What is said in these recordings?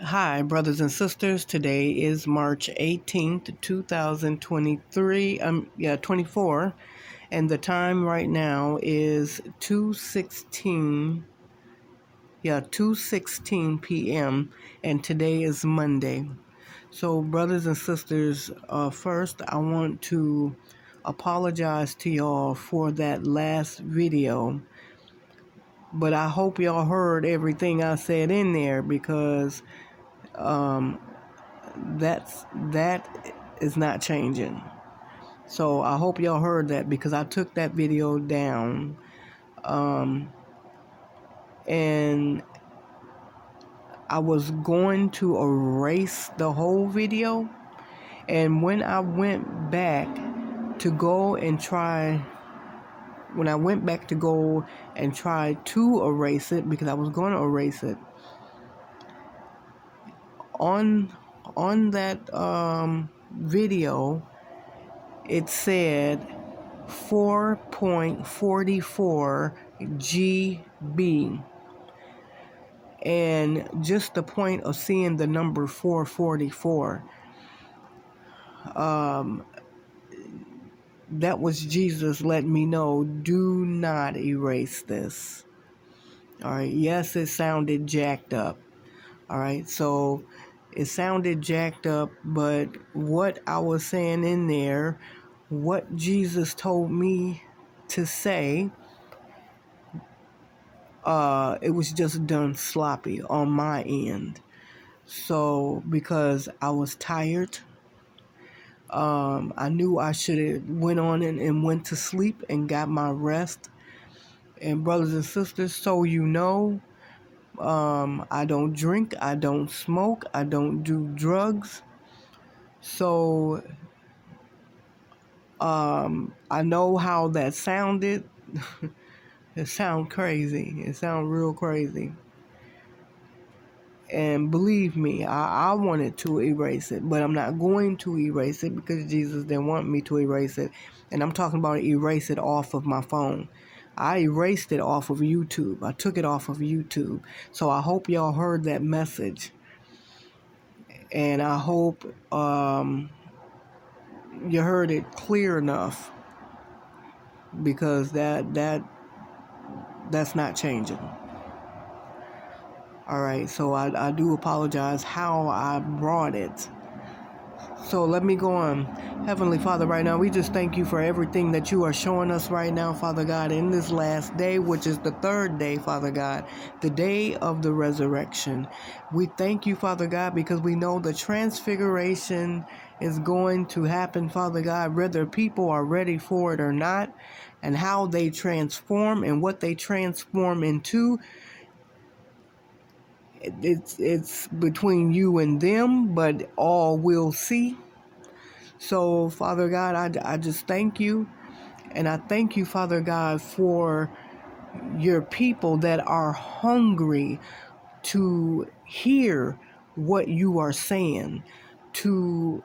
Hi, brothers and sisters. Today is March 18th, 2023. 24, and the time right now is 2:16 p.m. and today is Monday. So, brothers and sisters, first I want to apologize to y'all for that last video, but I hope y'all heard everything I said in there because that is not changing. So I hope y'all heard that because I took that video down, and I was going to erase the whole video. And when I went back to go and try to erase it, because I was going to erase it, on that video, it said 4.44 GB. And just the point of seeing the number 444, that was Jesus letting me know, do not erase this. All right. Yes, it sounded jacked up. All right. So it sounded jacked up, but what I was saying in there, what Jesus told me to say, it was just done sloppy on my end. So because I was tired, I knew I should have went on and went to sleep and got my rest. And brothers and sisters, so you know, I don't drink, I don't smoke, I don't do drugs. So I know how that sounded. It sounds crazy. It sounds real crazy. And believe me, I wanted to erase it, but I'm not going to erase it because Jesus didn't want me to erase it. And I'm talking about erase it off of my phone. I erased it off of YouTube. I took it off of YouTube. So I hope y'all heard that message. And I hope you heard it clear enough, because that's not changing. All right, so I do apologize how I brought it. So let me go on. Heavenly Father, right now, we just thank you for everything that you are showing us right now, Father God, in this last day, which is the third day, Father God, the day of the resurrection. We thank you, Father God, because we know the transfiguration is going to happen, Father God, whether people are ready for it or not, and how they transform and what they transform into. It's between you and them, but all will see. So, Father God, I just thank you. And I thank you, Father God, for your people that are hungry to hear what you are saying, to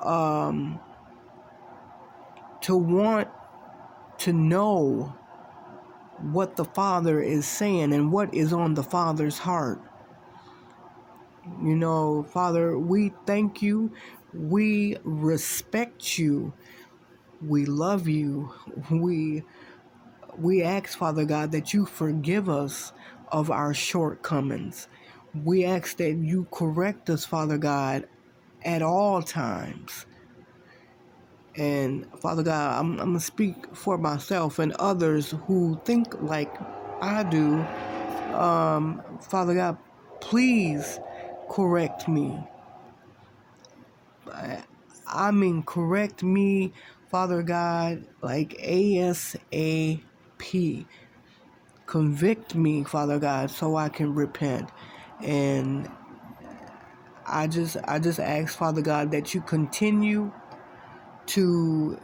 want to know what the Father is saying and what is on the Father's heart. You know, Father, we thank you. We respect you. We love you. We ask, Father God, that you forgive us of our shortcomings. We ask that you correct us, Father God, at all times. And Father God, I'm going to speak for myself and others who think like I do. Father God, please correct me. I mean, correct me, Father God, like ASAP. Convict me, Father God, so I can repent. And I just ask, Father God, that you continue to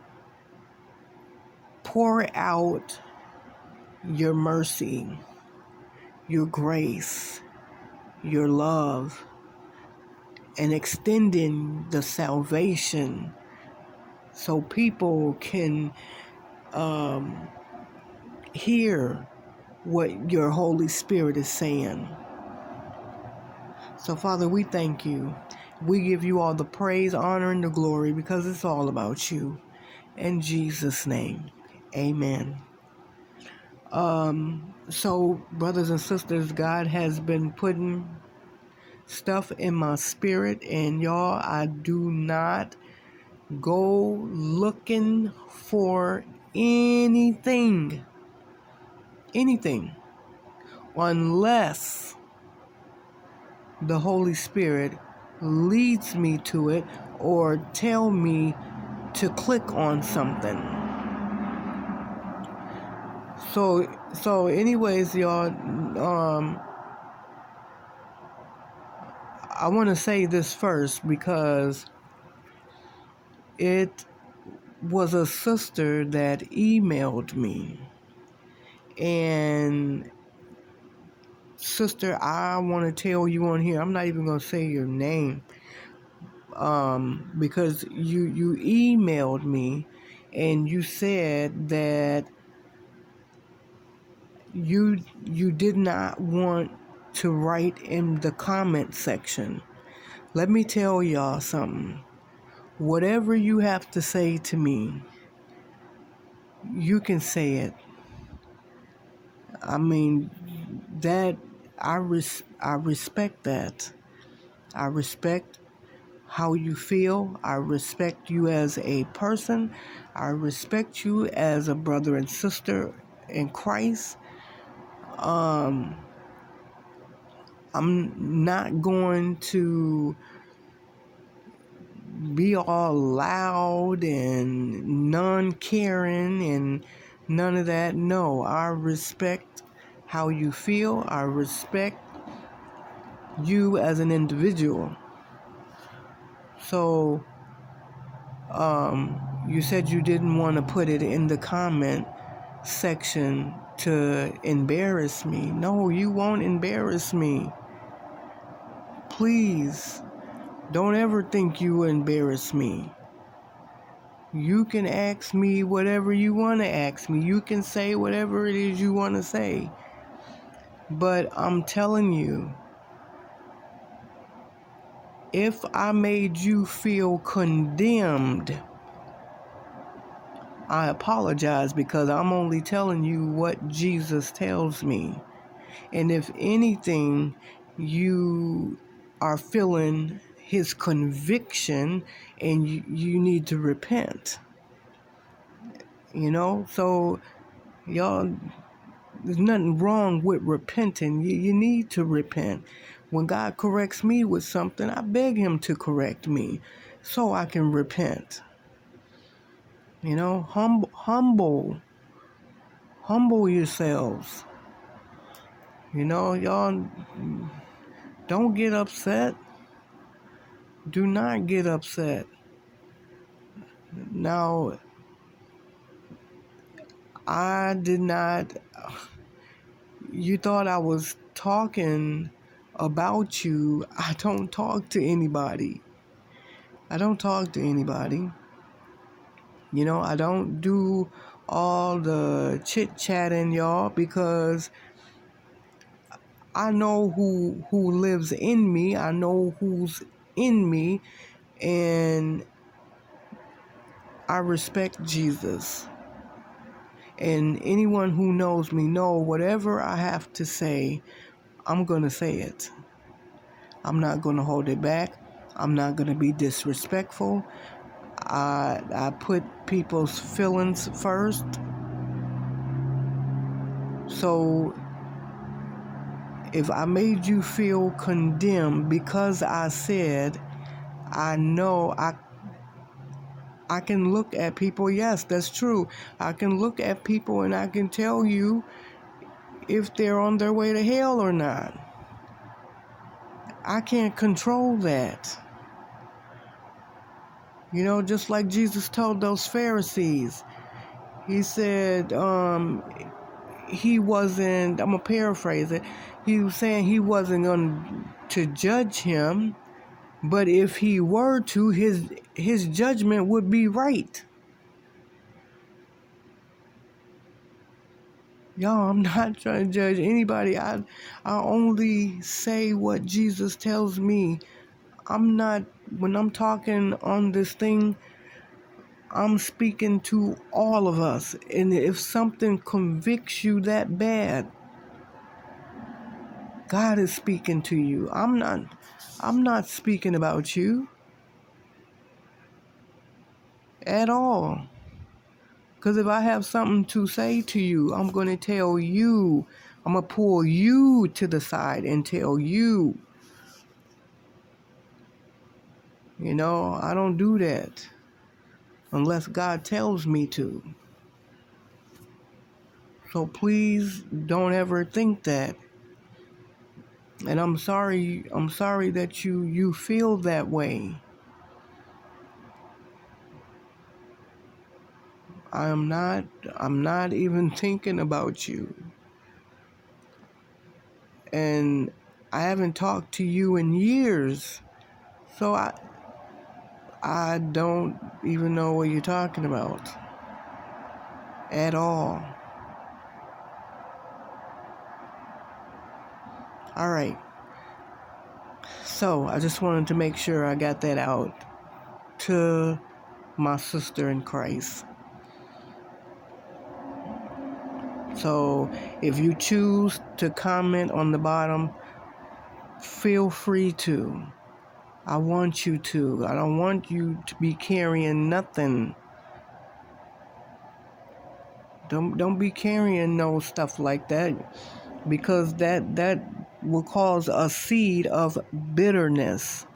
pour out your mercy, your grace, your love, and extending the salvation so people can hear what your Holy Spirit is saying. So, Father, we thank you. We give you all the praise, honor, and the glory because it's all about you. In Jesus' name, amen. So, brothers and sisters, God has been putting stuff in my spirit, and y'all, I do not go looking for anything, unless the Holy Spirit leads me to it or tell me to click on something. So anyways, y'all, I want to say this first because it was a sister that emailed me. And sister, I want to tell you on here, I'm not even going to say your name, because you emailed me and you said that you did not want to write in the comment section. Let me tell y'all something. Whatever you have to say to me, you can say it. I mean, that I respect that. I respect how you feel. I respect you as a person. I respect you as a brother and sister in Christ. I'm not going to be all loud and non-caring and none of that. No, I respect how you feel. I respect you as an individual. So, you said you didn't want to put it in the comment section to embarrass me. No, you won't embarrass me. Please, don't ever think you embarrass me. You can ask me whatever you want to ask me. You can say whatever it is you want to say. But I'm telling you, if I made you feel condemned, I apologize because I'm only telling you what Jesus tells me. And if anything, you are feeling his conviction and you need to repent. So y'all, there's nothing wrong with repenting. You need to repent. When God corrects me with something, I beg him to correct me so I can repent. Humble yourselves. Y'all don't get upset. Do not get upset. Now, I did not, you thought I was talking about you. I don't talk to anybody. I don't do all the chit-chatting, y'all, because I know who lives in me. I know who's in me, and I respect Jesus. And anyone who knows me know whatever I have to say, I'm going to say it. I'm not going to hold it back. I'm not going to be disrespectful. I put people's feelings first. So if I made you feel condemned because I said, I know I can look at people. Yes, that's true. I can look at people and I can tell you if they're on their way to hell or not. I can't control that. Just like Jesus told those Pharisees. He said, he wasn't, I'm going to paraphrase it. He was saying he wasn't going to judge him, but if he were to, his judgment would be right. Y'all, I'm not trying to judge anybody. I only say what Jesus tells me. I'm not, when I'm talking on this thing, I'm speaking to all of us. And if something convicts you that bad, God is speaking to you. I'm not speaking about you at all. Because if I have something to say to you, I'm going to tell you. I'm going to pull you to the side and tell you. You know, I don't do that unless God tells me to. So please don't ever think that. And I'm sorry that you feel that way. I'm not even thinking about you. And I haven't talked to you in years. So I don't even know what you're talking about at all. All right. So I just wanted to make sure I got that out to my sister in Christ. So if you choose to comment on the bottom, feel free to. I want you to. I don't want you to be carrying nothing. Don't be carrying no stuff like that, because that will cause a seed of bitterness.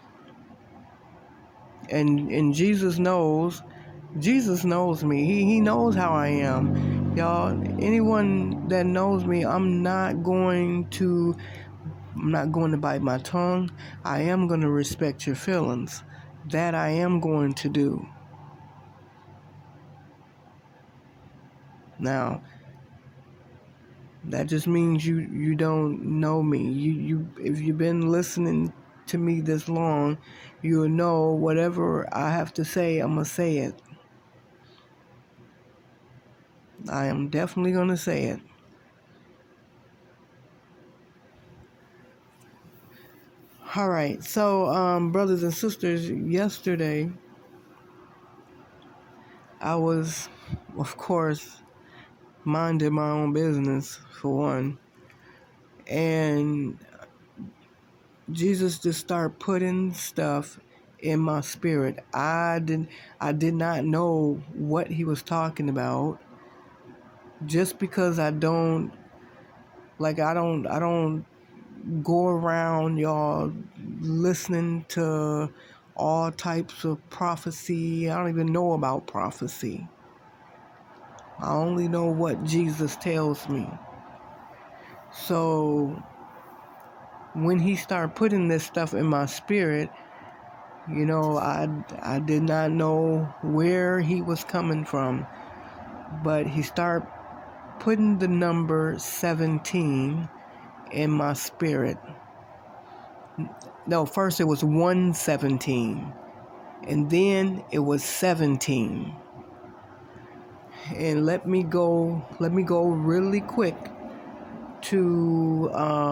And Jesus knows me. He knows how I am. Y'all, anyone that knows me, I'm not going to bite my tongue. I am going to respect your feelings. That I am going to do. Now, that just means you don't know me. You if you've been listening to me this long, you'll know whatever I have to say, I'm going to say it. I am definitely going to say it. All right. So, brothers and sisters, yesterday I was, of course, minding my own business for one. And Jesus just started putting stuff in my spirit. I did not know what he was talking about. Just because I don't go around, y'all, listening to all types of prophecy. I don't even know about prophecy. I only know what Jesus tells me. So when he started putting this stuff in my spirit, you know, I did not know where he was coming from. But he started putting the number 17 in my spirit. No, first it was 117. And then it was 17. And let me go really quick to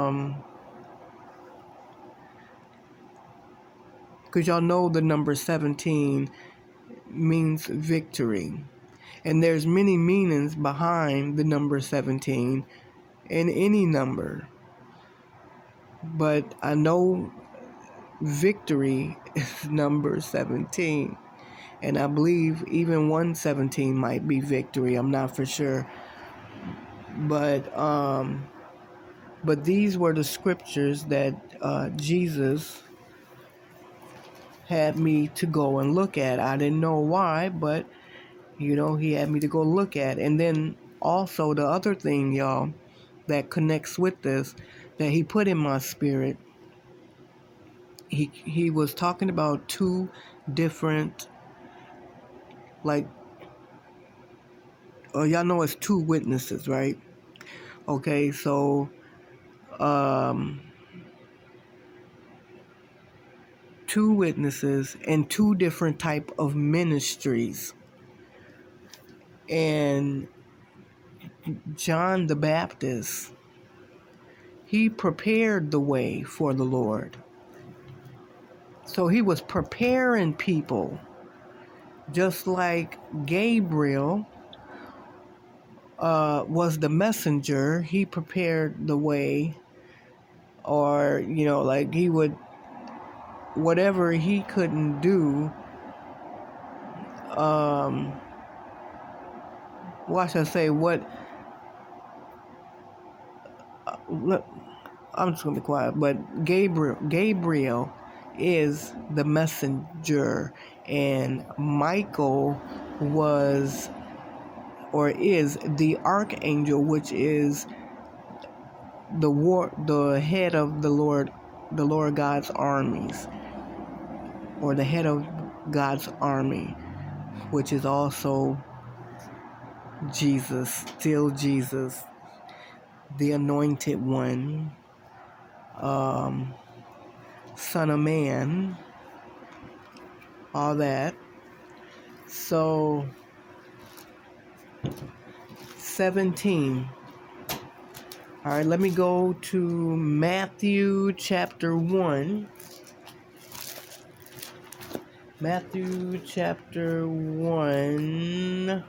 because y'all know the number 17 means victory. And there's many meanings behind the number 17 in any number. But I know victory is number 17. And I believe even 117 might be victory. I'm not for sure. But these were the scriptures that Jesus had me to go and look at. I didn't know why, but, you know, he had me to go look at. And then also the other thing, y'all, that connects with this, that he put in my spirit, he was talking about two different, like, y'all know it's two witnesses, right? Okay, so two witnesses and two different type of ministries. And John the Baptist, he prepared the way for the Lord. So he was preparing people, just like Gabriel was the messenger. He prepared the way, or, like he would, whatever he couldn't do, what should I say, I'm just going to be quiet, but Gabriel is the messenger, and Michael was, or is, the archangel, which is the head of the Lord God's armies, or the head of God's army, which is also Jesus, still Jesus, the anointed one, Son of Man, all that. So 17. All right, let me go to Matthew chapter 1. Matthew chapter 1.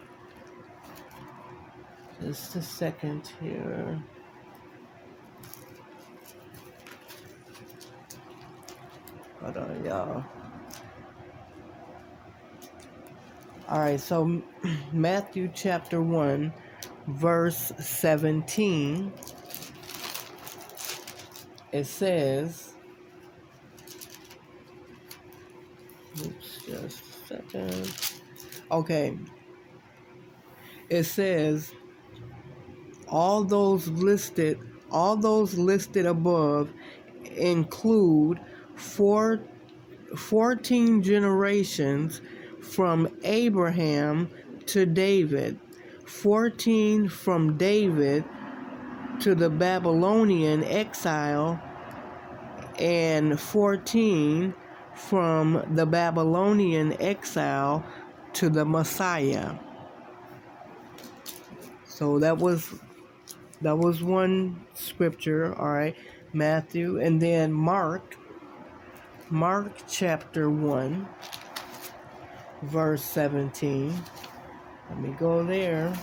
Just a second here. Hold on, y'all. All right, so Matthew chapter 1, verse 17. It says, oops, just a second. Okay. It says, all those listed above include 14 generations from Abraham to David, 14 from David to the Babylonian exile, and 14 from the Babylonian exile to the Messiah. So that was one scripture, all right, Matthew. And then Mark chapter 1, verse 17. Let me go there.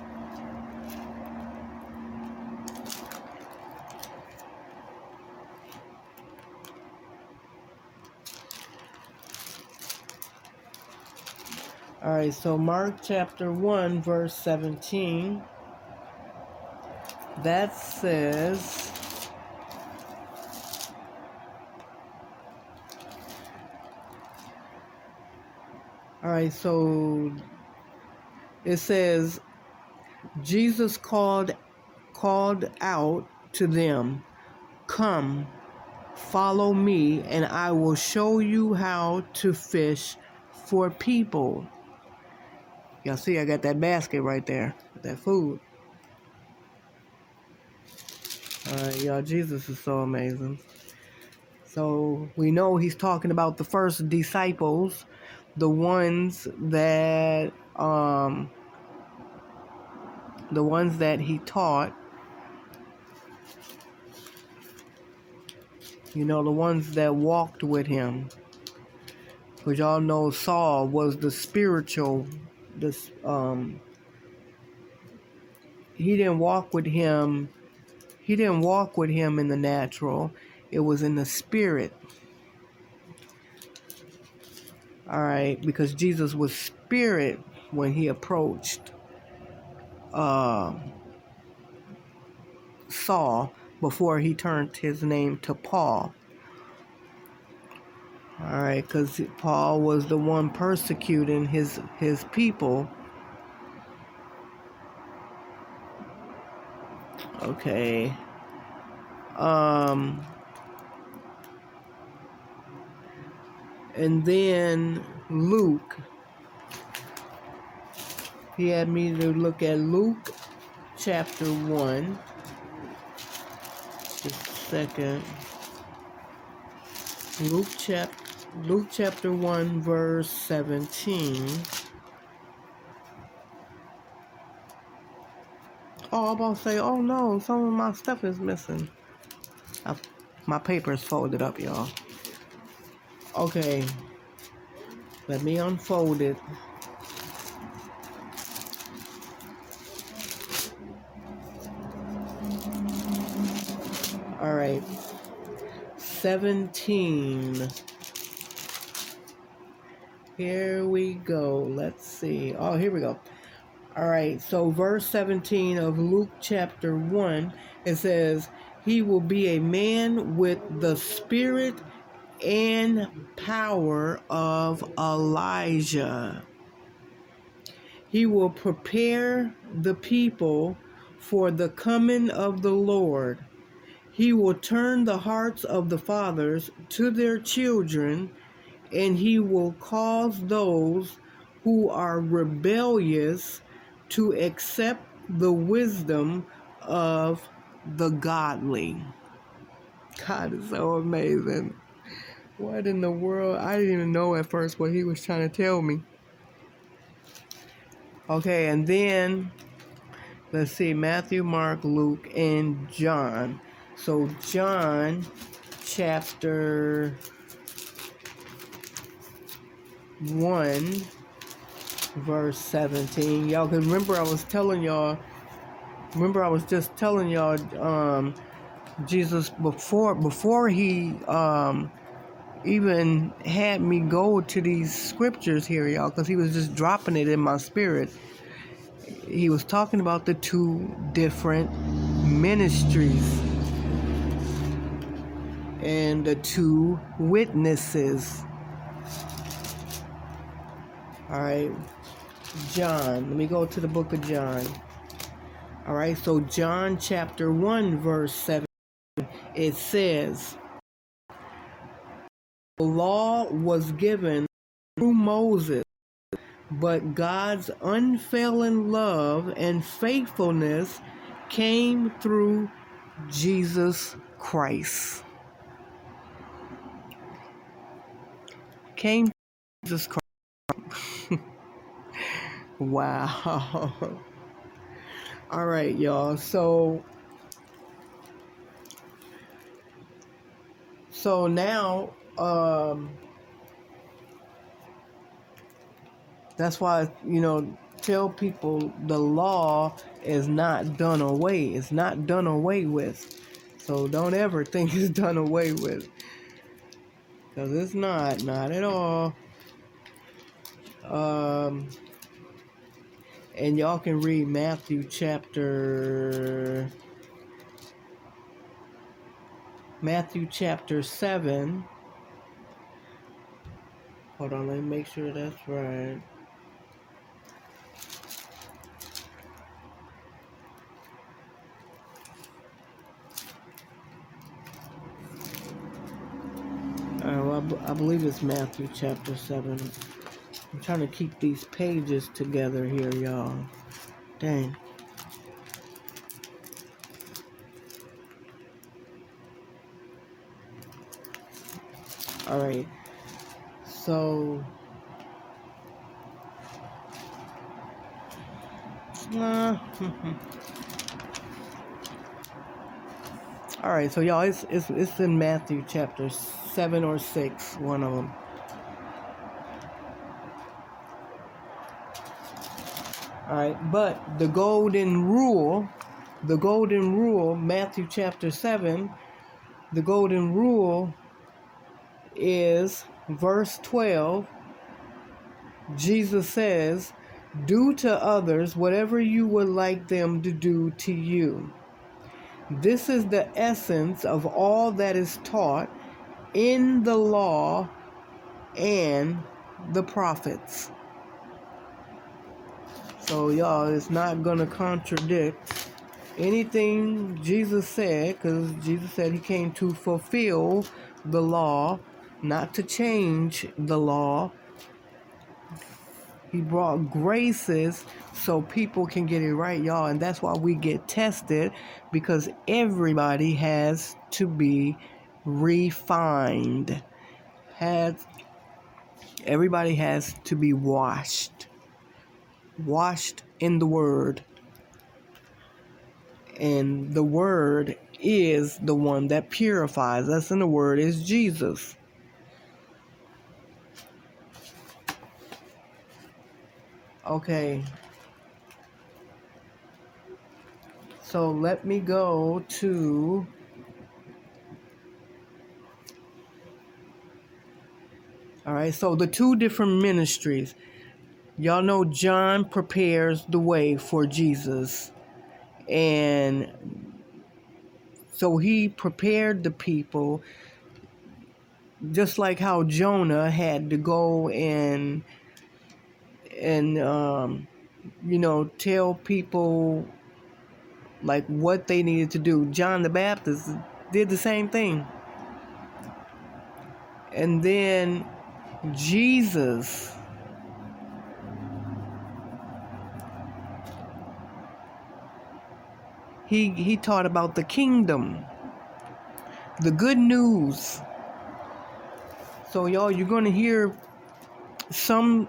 All right, so Mark chapter 1, verse 17. That says, all right, so it says, Jesus called out to them, "Come, follow me, and I will show you how to fish for people." Y'all see, I got that basket right there, that food. All right, y'all, Jesus is so amazing. So we know he's talking about the first disciples, the ones that he taught. The ones that walked with him. Because y'all know Saul was the spiritual. He didn't walk with him. He didn't walk with him in the natural. It was in the spirit. All right, because Jesus was spirit when he approached Saul before he turned his name to Paul. All right, because Paul was the one persecuting his people. Okay. And then Luke. He had me to look at Luke chapter 1. Just a second. Luke chapter 1, verse 17. I'm about to say, oh no, some of my stuff is missing. My paper is folded up, y'all. Okay, let me unfold it. All right, 17. Here we go. Let's see. Oh, here we go. All right, so verse 17 of Luke chapter 1, it says, he will be a man with the spirit and power of Elijah. He will prepare the people for the coming of the Lord. He will turn the hearts of the fathers to their children, and he will cause those who are rebellious to accept the wisdom of the godly. God is so amazing. What in the world? I didn't even know at first what he was trying to tell me. Okay, and then, let's see, Matthew, Mark, Luke, and John. So John chapter 1, verse 17. Y'all can remember I was just telling y'all, Jesus, before he even had me go to these scriptures here, y'all, because he was just dropping it in my spirit. He was talking about the two different ministries and the two witnesses. All right, John. Let me go to the book of John. All right, so John chapter 1, verse 7, it says, the law was given through Moses, but God's unfailing love and faithfulness came through Jesus Christ. Came through Jesus Christ. Wow. All right, y'all. So now, that's why, tell people the law is not done away. It's not done away with. So don't ever think it's done away with. Because it's not at all. And y'all can read Matthew chapter 7. Hold on, let me make sure that's right. I believe it's Matthew chapter 7. I'm trying to keep these pages together here, y'all. Dang. All right. So, all right. So, y'all, it's in Matthew chapter 7 or 6, one of them. All right, but the golden rule, Matthew chapter 7, the golden rule is verse 12. Jesus says, do to others whatever you would like them to do to you. This is the essence of all that is taught in the law and the prophets. So, y'all, it's not going to contradict anything Jesus said, because Jesus said he came to fulfill the law, not to change the law. He brought graces so people can get it right, y'all. And that's why we get tested, because everybody has to be refined. Everybody has to be washed in the word. And the Word is the one that purifies us, and the Word is Jesus. Okay. So let me go to all right, so the two different ministries. Y'all know John prepares the way for Jesus. And so he prepared the people, just like how Jonah had to go and tell people like what they needed to do. John the Baptist did the same thing. And then Jesus, he taught about the kingdom, the good news. So y'all, you're going to hear some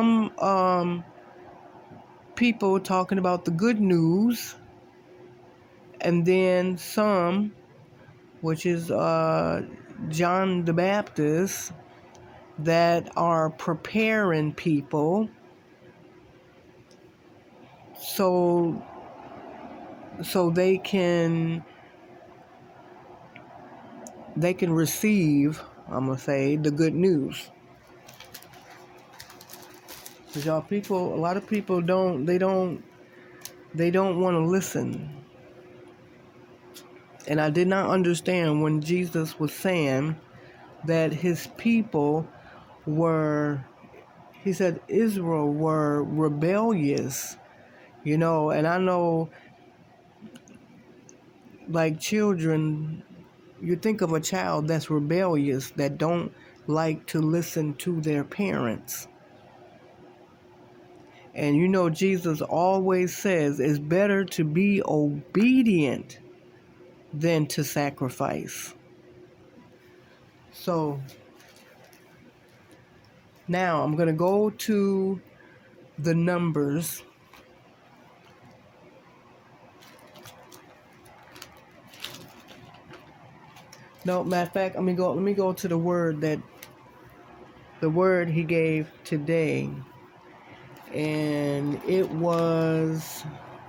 people talking about the good news, and then some, which is John the Baptist, that are preparing people so they can receive, I'm gonna say, the good news. Because y'all, a lot of people don't want to listen. And I did not understand when Jesus was saying that his people he said Israel were rebellious, and I know, like children, you think of a child that's rebellious, that don't like to listen to their parents. And Jesus always says it's better to be obedient than to sacrifice. So now I'm going to go to the Numbers. No, matter of fact, let me go to the word he gave today. And it was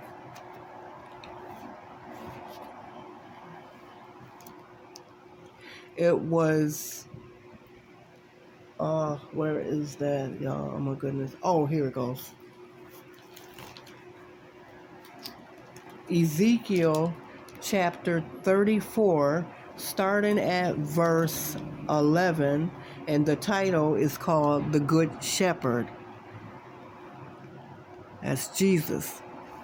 where is that, y'all? Oh my goodness. Oh, here it goes. Ezekiel chapter 34, starting at verse 11, and the title is called The Good Shepherd. That's Jesus.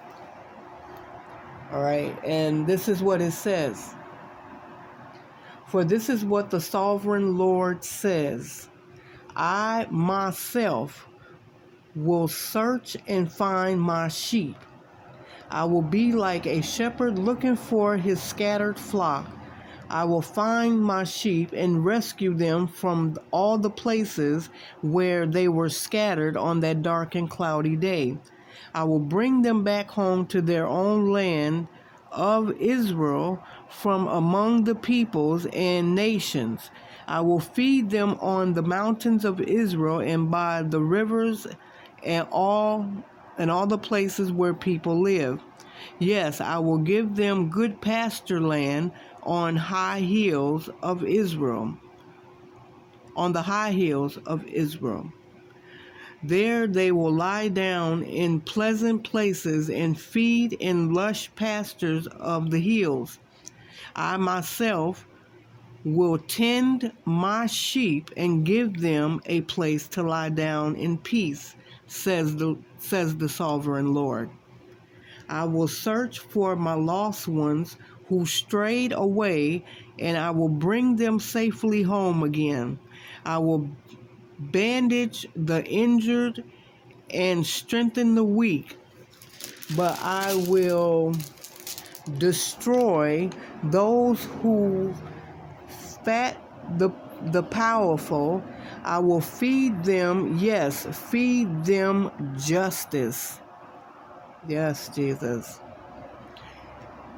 All right, and this is what it says. For this is what the sovereign Lord says: I myself will search and find my sheep. I will be like a shepherd looking for his scattered flock. I will find my sheep and rescue them from all the places where they were scattered on that dark and cloudy day. I will bring them back home to their own land of Israel from among the peoples and nations. I will feed them on the mountains of Israel and by the rivers and all the places where people live. Yes, I will give them good pasture land on high hills of Israel. On the high hills of Israel. There they will lie down in pleasant places and feed in lush pastures of the hills. I myself will tend my sheep and give them a place to lie down in peace, says the sovereign Lord. I will search for my lost ones who strayed away, and I will bring them safely home again. I will bandage the injured and strengthen the weak, but I will destroy those who fat the powerful. I will feed them, yes, feed them justice. Yes, Jesus.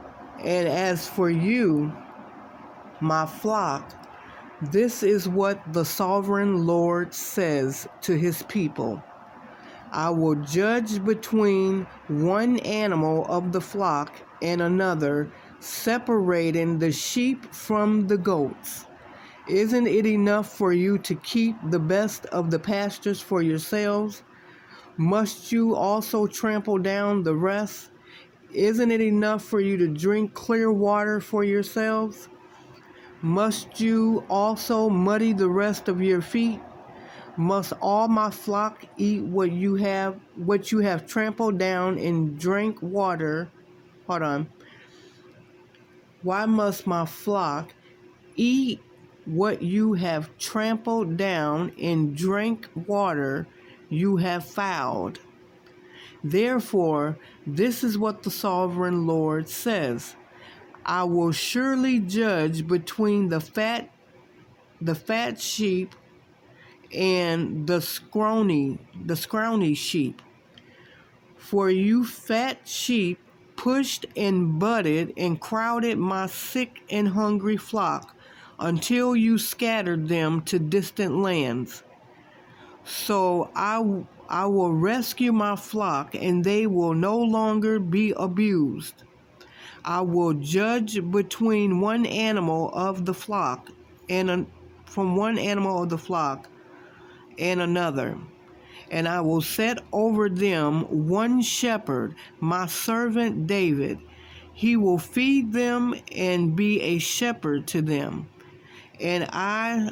And as for you, my flock, this is what the sovereign Lord says to his people. I will judge between one animal of the flock and another, separating the sheep from the goats. Isn't it enough for you to keep the best of the pastures for yourselves? Must you also trample down the rest? Isn't it enough for you to drink clear water for yourselves? Must you also muddy the rest of your feet? Must all my flock eat what you have trampled down and drink water? Hold on. Why must my flock eat what you have trampled down and drink water you have fouled? Therefore, this is what the sovereign Lord says. I will surely judge between the fat sheep and the scrawny sheep. For you fat sheep pushed and butted and crowded my sick and hungry flock until you scattered them to distant lands. So I will rescue my flock, and they will no longer be abused. I will judge between one animal of the flock and from one animal of the flock and another, and I will set over them one shepherd, my servant David. He will feed them and be a shepherd to them. And I,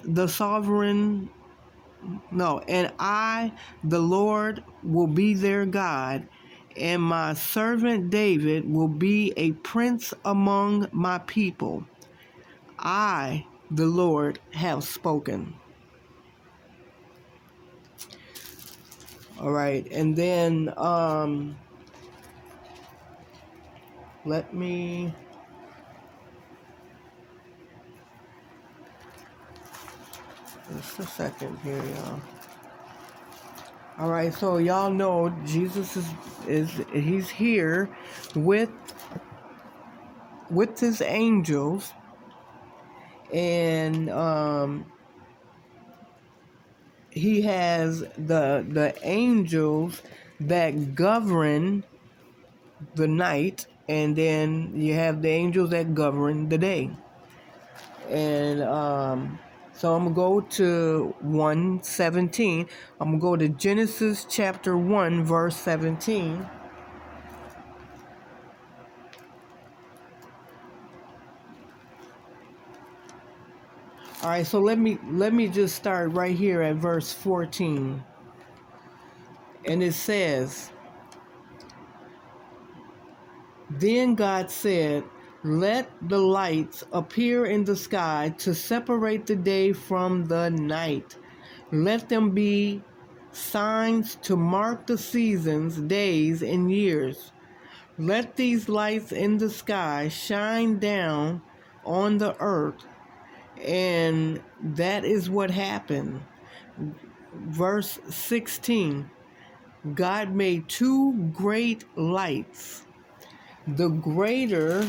the Lord, will be their God, and my servant David will be a prince among my people. I, the Lord, have spoken. All right, and then let me just a second here, y'all. All right, so y'all know Jesus he's here with his angels, and he has the angels that govern the night, and then you have the angels that govern the day. And so I'm going to go to 1:17. I'm going to go to Genesis chapter 1, verse 17. All right, so let me just start right here at verse 14. And it says, Then God said, Let the lights appear in the sky to separate the day from the night. Let them be signs to mark the seasons, days, and years. Let these lights in the sky shine down on the earth. And that is what happened. Verse 16, God made two great lights. The greater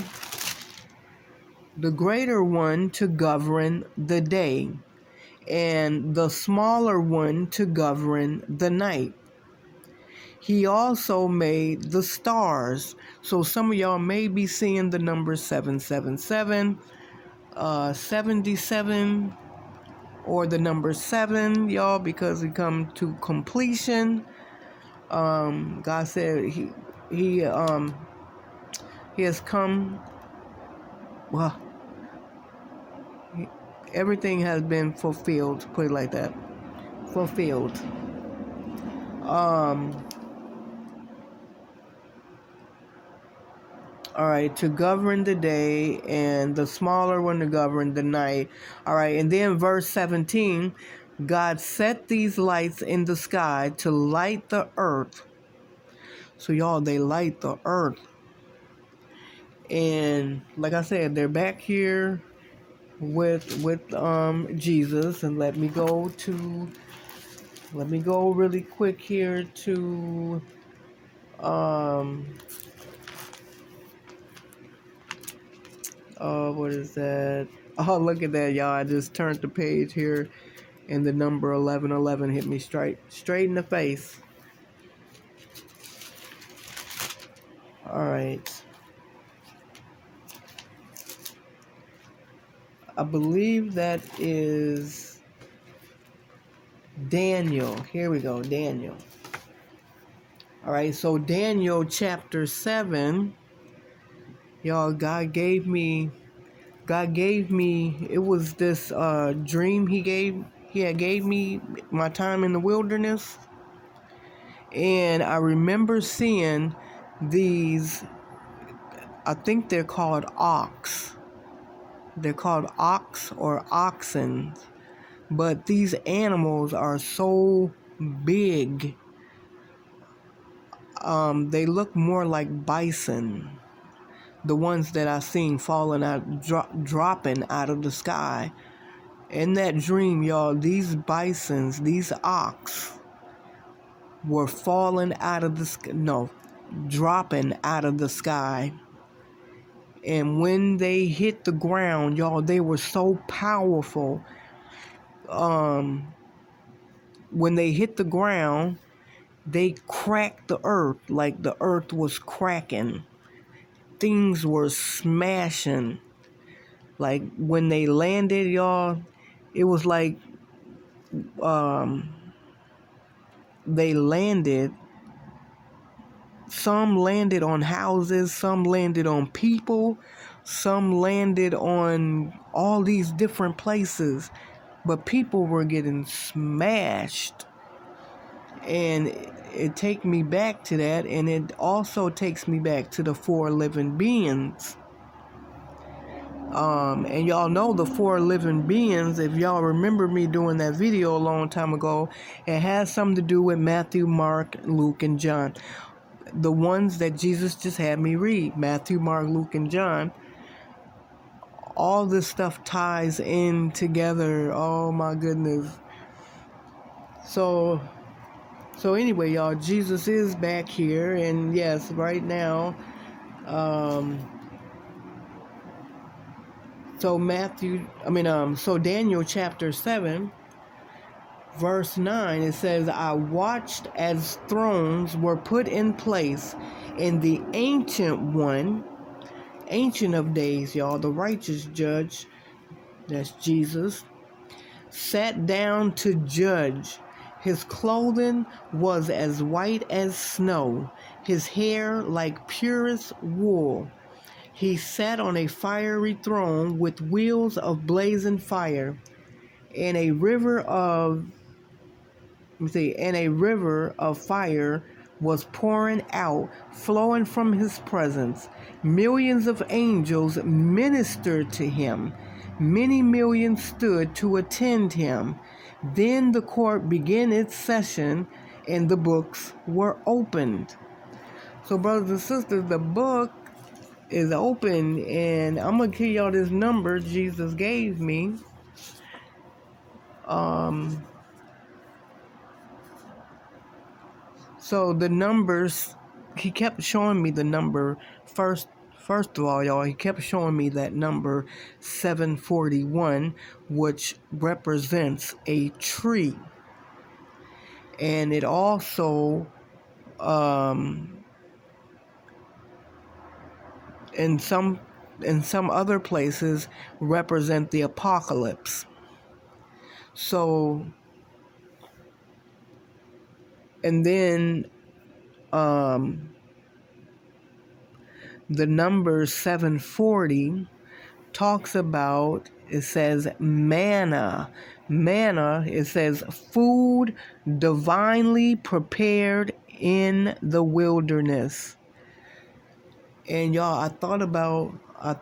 one to govern the day, and the smaller one to govern the night. He also made the stars. So some of y'all may be seeing the number 777, 77, or the number 7, y'all, because we come to completion. God said he has come. Well, everything has been fulfilled. Put it like that. Fulfilled. All right, to govern the day, and the smaller one to govern the night. All right, and then verse 17, God set these lights in the sky to light the earth. So y'all, they light the earth. And like I said, they're back here with Jesus. And let me go really quick here to What is that? Oh, look at that, y'all. I just turned the page here, and the number 1111 hit me straight in the face. All right. I believe that is Daniel. Here we go, Daniel. All right, so Daniel chapter 7. Y'all, God gave me, it was this dream he had gave me my time in the wilderness. And I remember seeing these, I think they're called ox. They're called ox or oxen. But these animals are so big. They look more like bison. The ones that I seen falling out, dropping out of the sky. In that dream, y'all, these bisons, these ox, were falling out of the sky. No, dropping out of the sky. And when they hit the ground, y'all, they were so powerful. When they hit the ground, they cracked the earth like the earth was cracking. Things were smashing. Like when they landed, y'all, it was like they landed. Some landed on houses, some landed on people, some landed on all these different places. But people were getting smashed. And it takes me back to that, and it also takes me back to the 4 living beings. And y'all know the 4 living beings, if y'all remember me doing that video a long time ago, it has something to do with Matthew, Mark, Luke, and John. The ones that Jesus just had me read, Matthew, Mark, Luke, and John. All this stuff ties in together. Oh my goodness. So anyway, y'all, Jesus is back here, and yes, right now, so Daniel chapter 7, verse 9, it says, I watched as thrones were put in place, and the Ancient of Days, y'all, the righteous judge, that's Jesus, sat down to judge. His clothing was as white as snow, his hair like purest wool. He sat on a fiery throne with wheels of blazing fire, and a river of fire was pouring out, flowing from his presence. Millions of angels ministered to him. Many millions stood to attend him. Then the court began its session, and the books were opened. So, brothers and sisters, the book is open, and I'm going to give y'all this number Jesus gave me. So the numbers, he kept showing me the number. First of all, y'all, he kept showing me that number 741, which represents a tree. And it also, in some other places, represent the apocalypse. So, and then the number 740 talks about, it says manna. Manna, it says food divinely prepared in the wilderness. And y'all, I thought about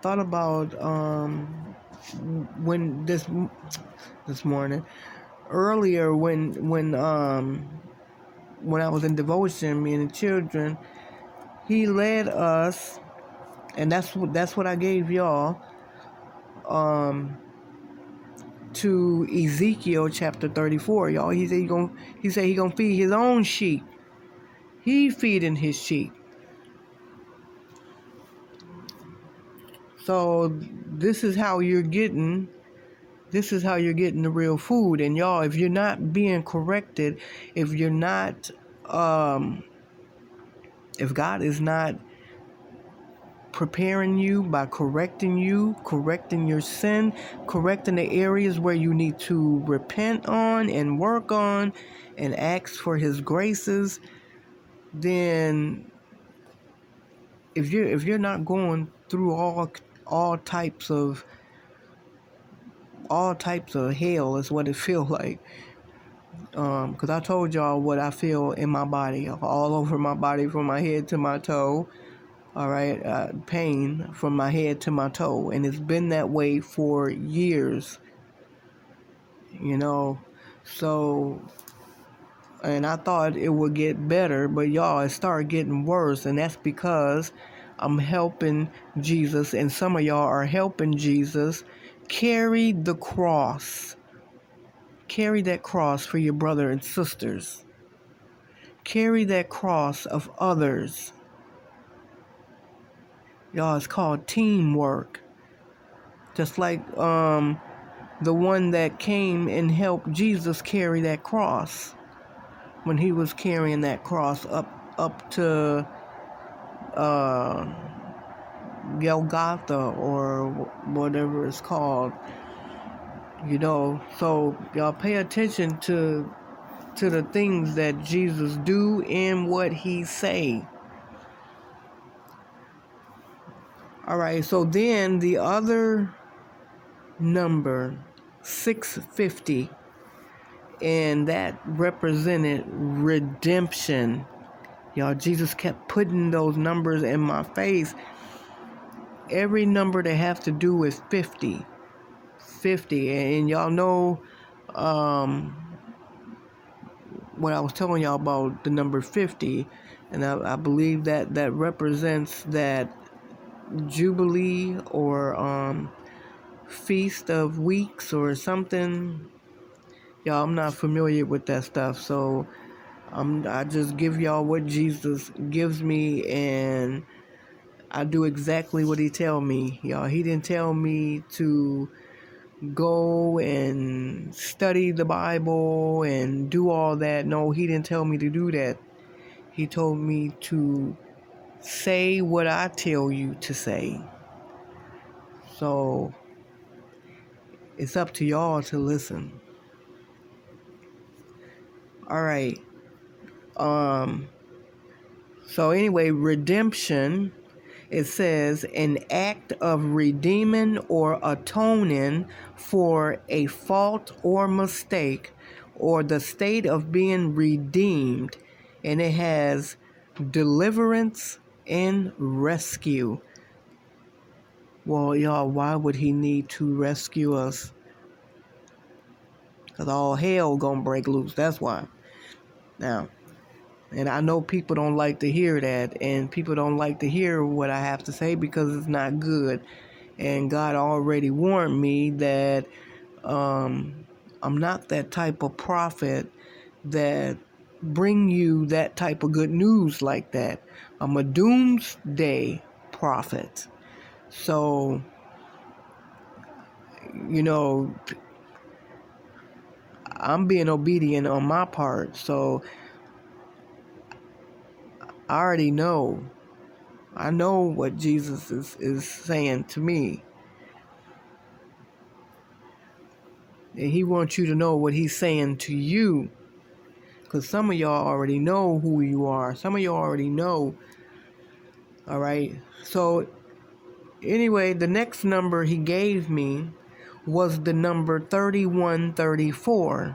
when this morning, earlier when I was in devotion, me and the children, he led us, and that's what I gave y'all, to Ezekiel chapter 34, y'all. He said he gonna feed his own sheep. He feeding his sheep. So this is how you're getting the real food. And y'all, if you're not being corrected, if you're not, if God is not preparing you by correcting your sin, correcting the areas where you need to repent on and work on and ask for his graces, then if you're not going through all types of hell is what it feels like. Because I told y'all what I feel in my body, all over my body from my head to my toe. All right, pain from my head to my toe. And it's been that way for years, So, and I thought it would get better, but y'all, it started getting worse. And that's because I'm helping Jesus, and some of y'all are helping Jesus carry the cross. Carry that cross for your brother and sisters. Carry that cross of others. Y'all, it's called teamwork. Just like the one that came and helped Jesus carry that cross. When he was carrying that cross up to Golgotha or whatever it's called. So y'all pay attention to the things that Jesus do and what he say. All right, so then the other number, 650, and that represented redemption. Y'all, Jesus kept putting those numbers in my face. Every number that has to do with 50. And y'all know what I was telling y'all about the number 50. And I believe that represents that Jubilee or Feast of Weeks or something. Y'all, I'm not familiar with that stuff. So I just give y'all what Jesus gives me, and I do exactly what he tell me. Y'all, he didn't tell me to go and study the Bible and do all that. No, he didn't tell me to do that. He told me to say what I tell you to say. So it's up to y'all to listen. All right. So anyway, redemption, it says an act of redeeming or atoning for a fault or mistake, or the state of being redeemed, and it has deliverance and rescue. Well, y'all, why would he need to rescue us? Because all hell gonna break loose. That's why. Now, and I know people don't like to hear that, and people don't like to hear what I have to say because it's not good. And God already warned me that I'm not that type of prophet that bring you that type of good news like that. I'm a doomsday prophet. So, I'm being obedient on my part. So I already know. I know what Jesus is saying to me. And he wants you to know what he's saying to you. Because some of y'all already know who you are. Some of y'all already know. All right. So anyway, the next number he gave me was the number 3134.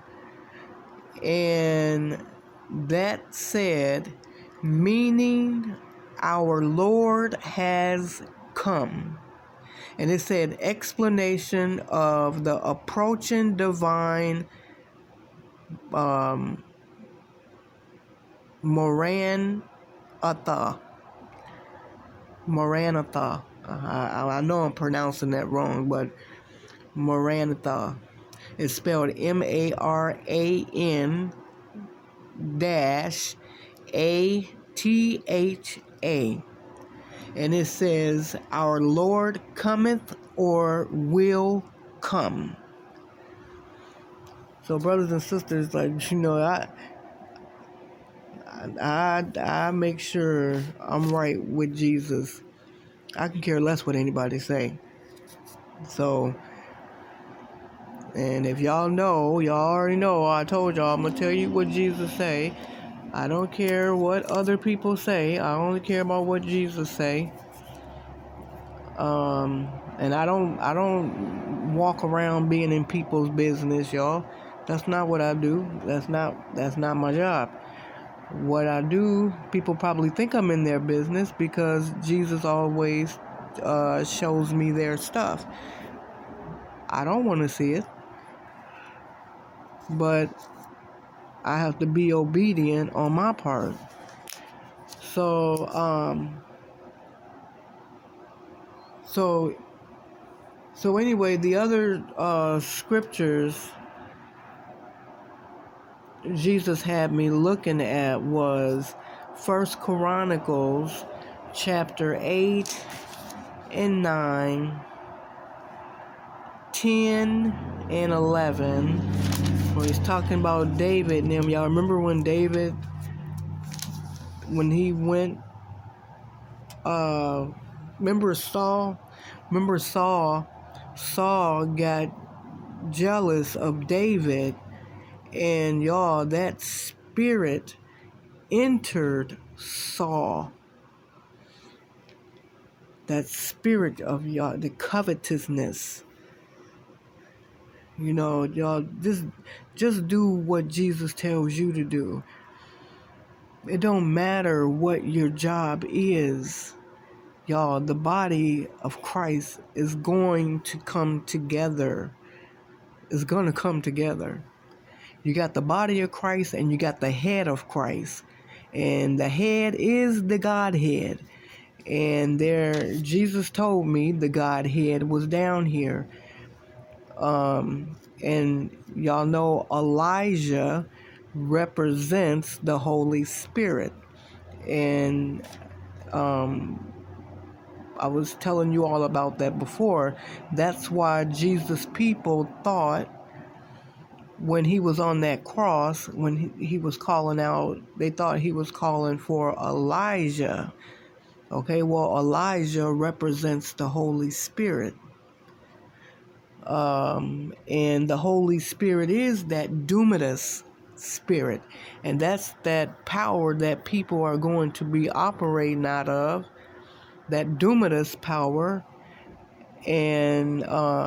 And that said, meaning our Lord has come. And it said explanation of the approaching divine Maranatha. I know I'm pronouncing that wrong, but Maranatha. It's spelled MARAN-ATHA. and it says, "Our Lord cometh or will come." So, brothers and sisters, like, I make sure I'm right with Jesus. I can care less what anybody say. So, and if y'all already know, I told y'all, I'm going to tell you what Jesus say. I don't care what other people say. I only care about what Jesus say. And I don't walk around being in people's business, y'all. That's not what I do. That's not my job. What I do, people probably think I'm in their business because Jesus always shows me their stuff. I don't want to see it, but I have to be obedient on my part. So, so anyway, the other scriptures Jesus had me looking at was 1 Chronicles chapter 8 and 9, 10 and 11, where he's talking about David and them. Y'all remember when David, when he went, remember Saul got jealous of David, and y'all, that spirit entered Saul. That spirit of y'all, the covetousness. Y'all, just do what Jesus tells you to do. It don't matter what your job is. Y'all, the body of Christ is going to come together. It's going to come together. You got the body of Christ and you got the head of Christ. And the head is the Godhead. And Jesus told me the Godhead was down here. And y'all know Elijah represents the Holy Spirit. And I was telling you all about that before. That's why Jesus' people thought when he was on that cross, when he was calling out, they thought he was calling for Elijah. Okay, well, Elijah represents the Holy Spirit. And the Holy Spirit is that dunamis spirit. And that's that power that people are going to be operating out of, that dunamis power. And,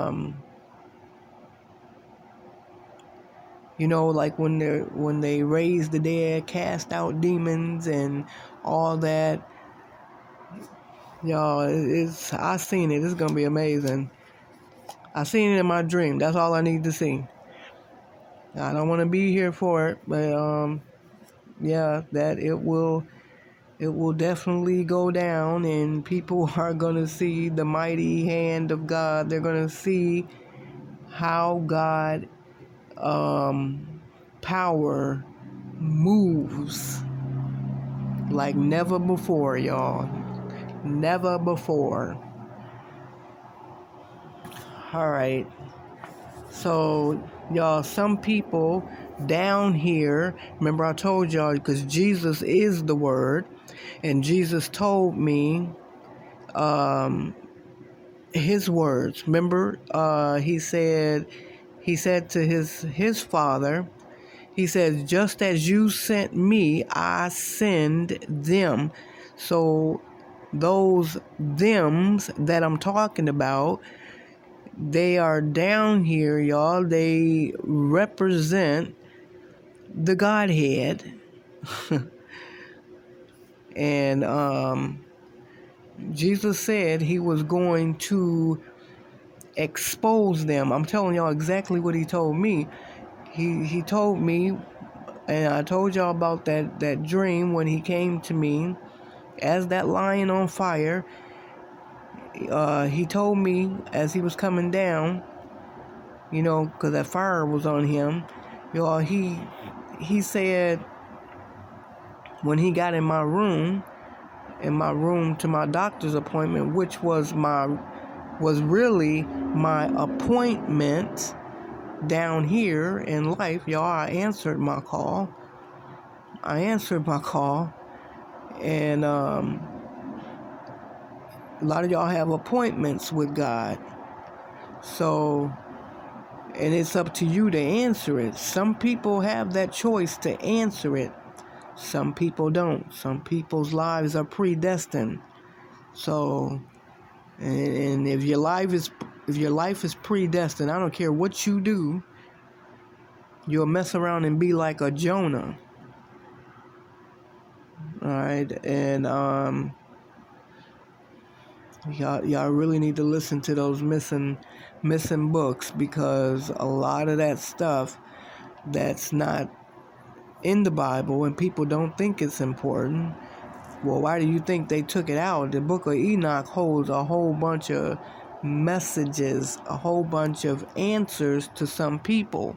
like when they raise the dead, cast out demons and all that. Y'all, I seen it. It's going to be amazing. I seen it in my dream. That's all I need to see. I don't want to be here for it, but yeah, that it will definitely go down, and people are going to see the mighty hand of God. They're going to see how God power moves like never before, y'all. Never before. All right. So, y'all, some people down here, remember I told y'all, because Jesus is the Word, and Jesus told me his words. Remember, he said to his Father, he says, just as you sent me, I send them. So those thems that I'm talking about, they are down here, y'all. They represent the Godhead. And Jesus said he was going to expose them. I'm telling y'all exactly what he told me. He told me, and I told y'all about that dream when he came to me as that lion on fire. He told me as he was coming down, because that fire was on him. Y'all, he said when he got in my room, in my room to my doctor's appointment, which was really my appointment down here in life. Y'all, I answered my call. And a lot of y'all have appointments with God. So, and it's up to you to answer it. Some people have that choice to answer it. Some people don't. Some people's lives are predestined. So, and if your life is predestined, I don't care what you do, you'll mess around and be like a Jonah. All right, and y'all really need to listen to those missing books, because a lot of that stuff that's not in the Bible and people don't think it's important. Well, why do you think they took it out? The book of Enoch holds a whole bunch of messages, a whole bunch of answers to some people.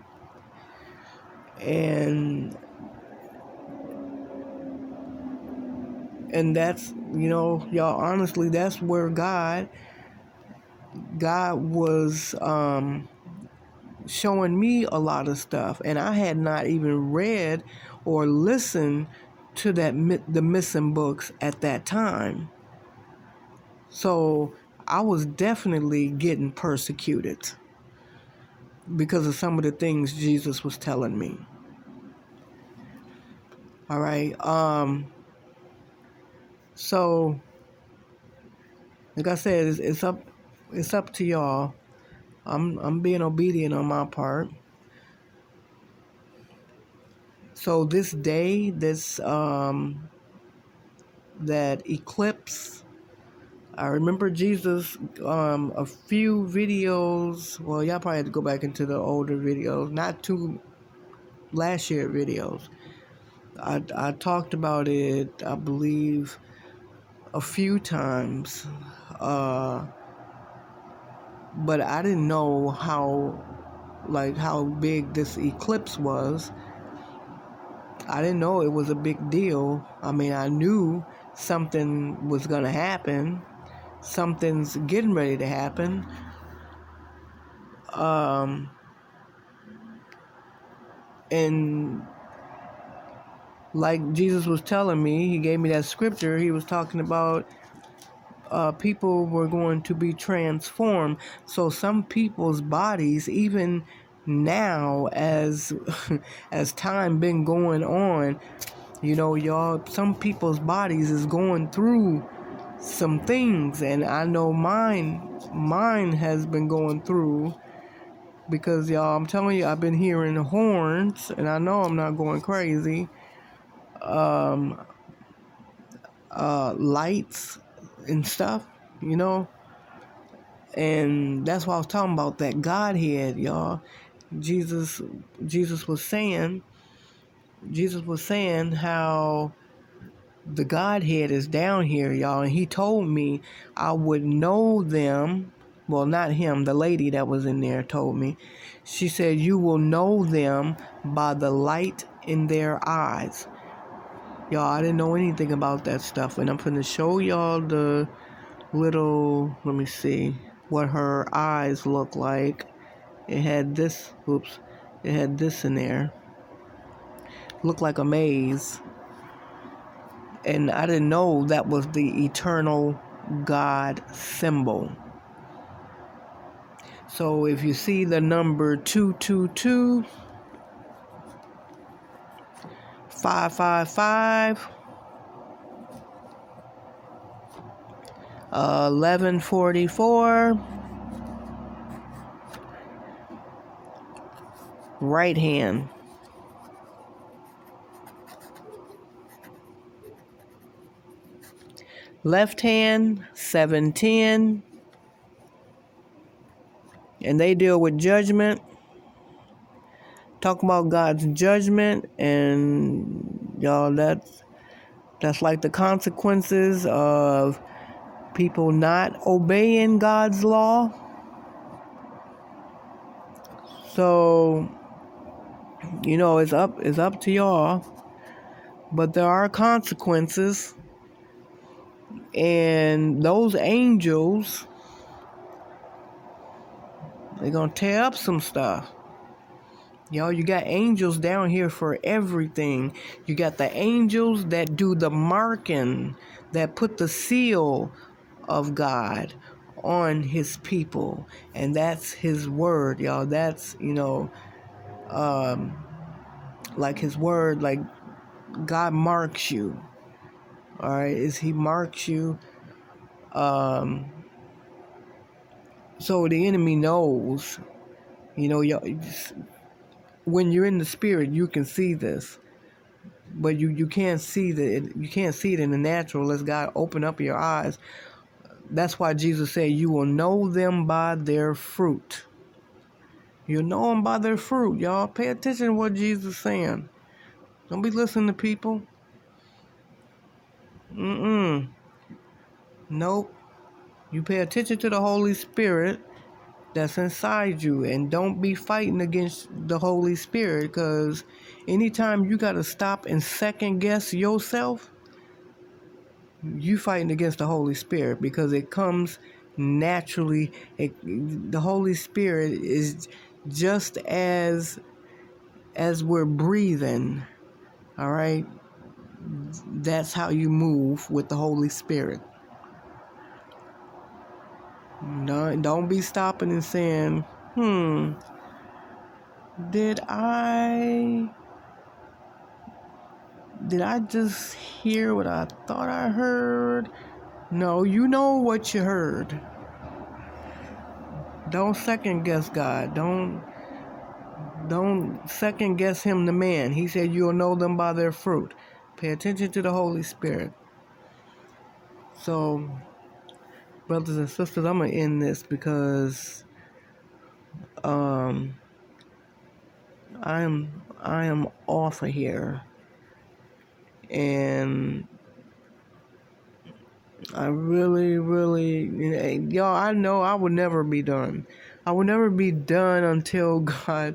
And that's, y'all, honestly, that's where God was showing me a lot of stuff, and I had not even read or listened to the missing books at that time. So I was definitely getting persecuted because of some of the things Jesus was telling me. All right. So, like I said, it's up to y'all. I'm being obedient on my part. So this day, that eclipse, I remember Jesus, a few videos, well, y'all probably have to go back into the older videos, not too last year videos. I talked about it, I believe, a few times, but I didn't know how big this eclipse was. I didn't know it was a big deal. I mean, I knew something was going to happen. Something's getting ready to happen. And like Jesus was telling me, he gave me that scripture. He was talking about people were going to be transformed. So some people's bodies, even now, as time been going on, y'all, some people's bodies is going through some things, and I know mine has been going through, because y'all, I'm telling you, I've been hearing horns, and I know I'm not going crazy. Lights and stuff, and that's why I was talking about that Godhead, y'all. Jesus was saying how the Godhead is down here, y'all, and he told me I would know them. Well, not him, the lady that was in there told me. She said, you will know them by the light in their eyes. Y'all, I didn't know anything about that stuff, and I'm going to show y'all the little, let me see what her eyes look like. It had this in there. Looked like a maze. And I didn't know that was the eternal God symbol. So if you see the number 222, 555, 1144, right hand. Left hand, 710. And they deal with judgment. Talk about God's judgment, and y'all, that's like the consequences of people not obeying God's law. So, it's up to y'all. But there are consequences. And those angels, they're going to tear up some stuff. Y'all, you got angels down here for everything. You got the angels that do the marking, that put the seal of God on his people. And that's his word, y'all. That's, like his word, like God marks you. All right, he marks you. So the enemy knows, y'all, when you're in the spirit, you can see this, but you can't see you can't see it in the natural unless God open up your eyes. That's why Jesus said, "You will know them by their fruit." You'll know them by their fruit, y'all. Pay attention to what Jesus is saying. Don't be listening to people. Nope. You pay attention to the Holy Spirit that's inside you, and don't be fighting against the Holy Spirit, because anytime you got to stop and second guess yourself, you fighting against the Holy Spirit, because it comes naturally. The Holy Spirit is just as we're breathing. All right, that's how you move with the Holy Spirit. Don't be stopping and saying, did I just hear what I thought I heard? No, you know what you heard. Don't second guess God. Don't second guess him, the man. He said you'll know them by their fruit. Pay attention to the Holy Spirit. So, brothers and sisters, I'm going to end this because I am off of here. And I really, y'all, I know I would never be done. I will never be done until God,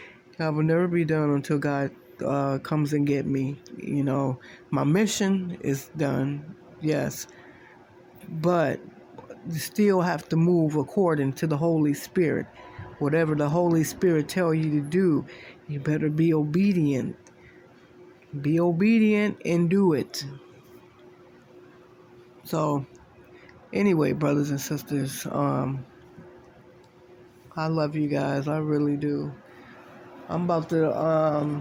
comes and get me. My mission is done, yes. But you still have to move according to the Holy Spirit. Whatever the Holy Spirit tell you to do, you better be obedient. Be obedient and do it. So, anyway, brothers and sisters, I love you guys. I really do. I'm about to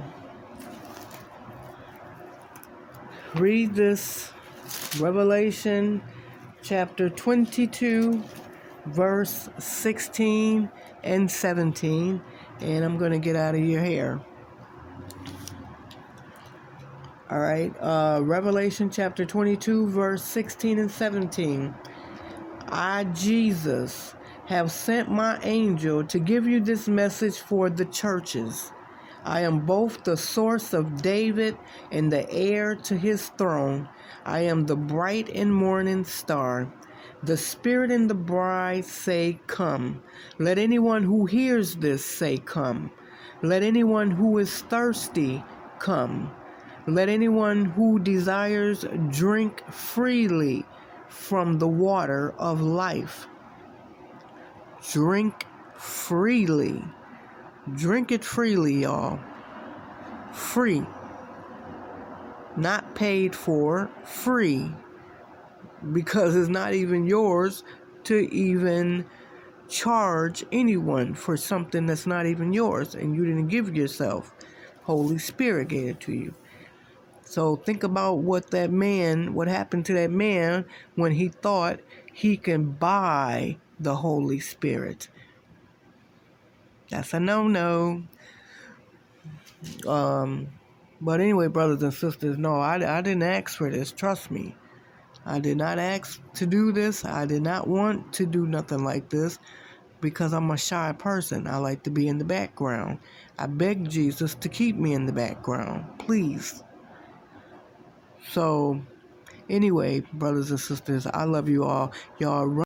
read this Revelation chapter 22, verse 16 and 17, and I'm going to get out of your hair. All right, Revelation chapter 22, verse 16 and 17. I, Jesus, have sent my angel to give you this message for the churches. I am both the source of David and the heir to his throne. I am the bright and morning star. The Spirit and the bride say, "Come." Let anyone who hears this say, "Come." Let anyone who is thirsty come. Let anyone who desires drink freely from the water of life. Drink freely. Drink it freely, y'all. Free. Not paid for, free. Because it's not even yours to even charge anyone for something that's not even yours, and you didn't give yourself. Holy Spirit gave it to you. So think about what happened to that man when he thought he can buy the Holy Spirit. That's a no-no. But anyway, brothers and sisters, no, I didn't ask for this. Trust me. I did not ask to do this. I did not want to do nothing like this because I'm a shy person. I like to be in the background. I beg Jesus to keep me in the background, please. So, anyway, brothers and sisters, I love you all. Y'all